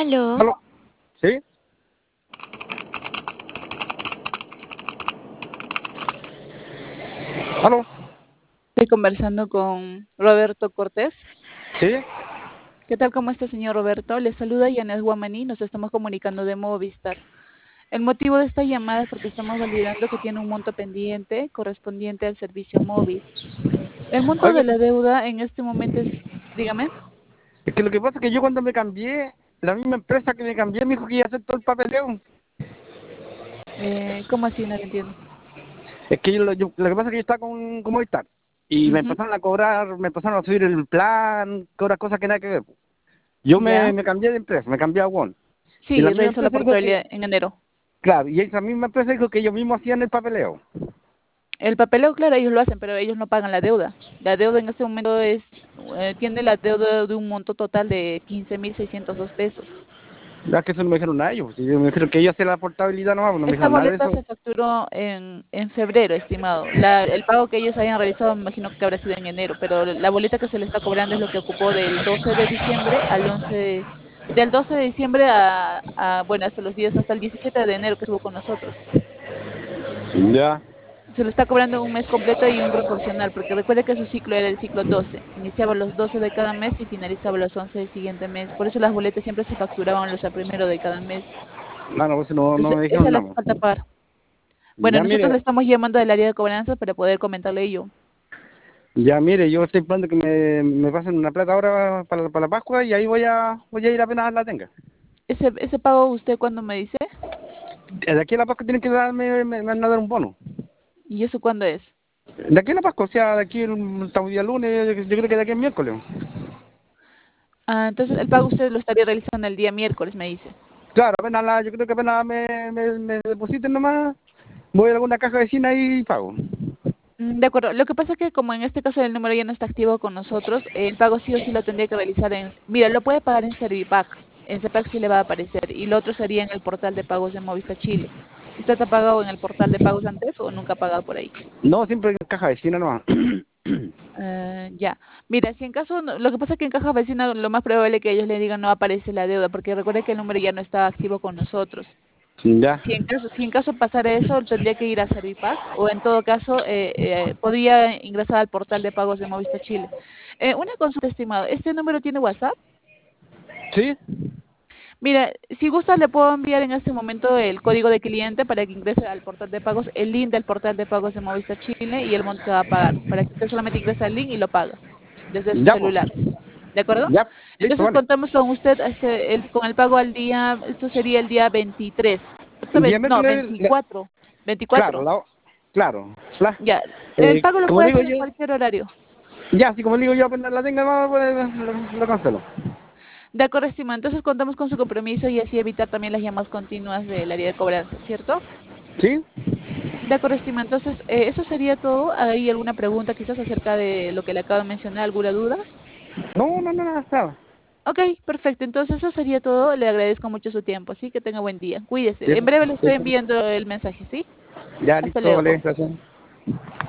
Aló, ¿Aló? ¿Sí? ¿Aló? estoy conversando con Roberto Cortés. ¿Sí? ¿Qué tal? ¿Cómo está, señor Roberto? Le saluda Yanet Guamaní, nos estamos comunicando de Movistar. El motivo de esta llamada es porque estamos validando que tiene un monto pendiente correspondiente al servicio móvil. El monto Oiga, de la deuda en este momento es, dígame, es que lo que pasa es que yo cuando me cambié, la misma empresa que me cambié me dijo que iba a hacer todo el papeleo. ¿cómo así? No lo entiendo. Es que lo que pasa es que yo estaba con Movistar y me Ujú. empezaron a cobrar, me empezaron a subir el plan, cobrar cosas que nada que ver. Yo Ya. me cambié de empresa, me cambié a One. Y la Sí, misma realizó la empresa dijo que, portabilidad en enero. claro, y esa misma empresa dijo que ellos mismos hacían el papeleo. El papeleo, claro, ellos lo hacen, pero ellos no pagan la deuda. La deuda en este momento tiene la deuda de un monto total de 15.602 pesos. Ya que eso no me dijeron nada ellos, si me dijeron que ellos hacían la portabilidad nomás, pues no me Esta dijeron nada de boleta eso. se facturó en febrero, estimado. El pago que ellos hayan realizado, me imagino que habrá sido en enero, pero la boleta que se le está cobrando es lo que ocupó del 12 de diciembre al 11 del 12 de diciembre bueno, hasta los días, hasta el 17 de enero que estuvo con nosotros. Ya. Se le está cobrando un mes completo y un proporcional, porque recuerde que su ciclo era el ciclo 12. Iniciaba los 12 de cada mes y finalizaba los 11 del siguiente mes. Por eso las boletas siempre se facturaban los al primero de cada mes. No, no, pues no, no Entonces, me esa dijeron es la nada, que pues. falta pagar. Bueno, Ya nosotros mire, le estamos llamando del área de cobranza para poder comentarle ello. Ya, mire, yo estoy esperando que me pasen una plata ahora para la Pascua y ahí voy a ir apenas la tenga. Ese pago usted cuando me dice, De aquí a la Pascua tienen que darme, me van a dar un bono. ¿y eso cuándo es? De aquí a la Pascua, o sea, de aquí estamos día lunes, yo creo que de aquí a miércoles. Ah, entonces el pago usted lo estaría realizando el día miércoles, me dice. Claro, yo creo que apenas me depositen nomás, voy a alguna caja vecina y pago. De acuerdo. Lo que pasa es que como en este caso el número ya no está activo con nosotros, el pago sí o sí lo tendría que realizar mira, lo puede pagar en Servipack. En Servipack sí le va a aparecer. Y lo otro sería en el portal de pagos de Movistar Chile. ¿Usted ha pagado en el portal de pagos antes o nunca ha pagado por ahí? No, siempre en caja vecina nomás. Ya. Mira, si en caso, lo que pasa es que en caja vecina lo más probable es que ellos le digan no aparece la deuda, porque recuerde que el número ya no está activo con nosotros. Ya, Si en caso pasara eso, tendría que ir a Servipack o en todo caso podría ingresar al portal de pagos de Movistar Chile. Una consulta, estimado. ¿Este número tiene WhatsApp? ¿sí? Mira, si gusta, le puedo enviar en este momento el código de cliente para que ingrese al portal de pagos, el link del portal de pagos de Movistar Chile y el monto que va a pagar, para que usted solamente ingrese al link y lo paga desde su Ya, pues. celular. ¿De acuerdo? Ya, listo, Entonces vale. contamos con usted con el pago al día, esto sería el día 23, El día no, miércoles, 24, claro, 24. claro. La, Ya, el pago lo como puede le digo hacer en yo, cualquier horario. ya, así como le digo yo, apenas la tenga, no, pues, lo cancelo. De acuerdo, estimado. Entonces contamos con su compromiso y así evitar también las llamadas continuas del área de cobranza, ¿cierto? ¿Sí? De acuerdo, estimado. Entonces, eso sería todo. ¿Hay alguna pregunta quizás acerca de lo que le acabo de mencionar? ¿Alguna duda? No, no, no, nada, nada. Ok, perfecto. Entonces, eso sería todo. Le agradezco mucho su tiempo, ¿sí? Que tenga buen día. Cuídese. En Eso, breve le estoy eso. enviando el mensaje, ¿sí? Ya, Hasta listo, luego. vale, gracias.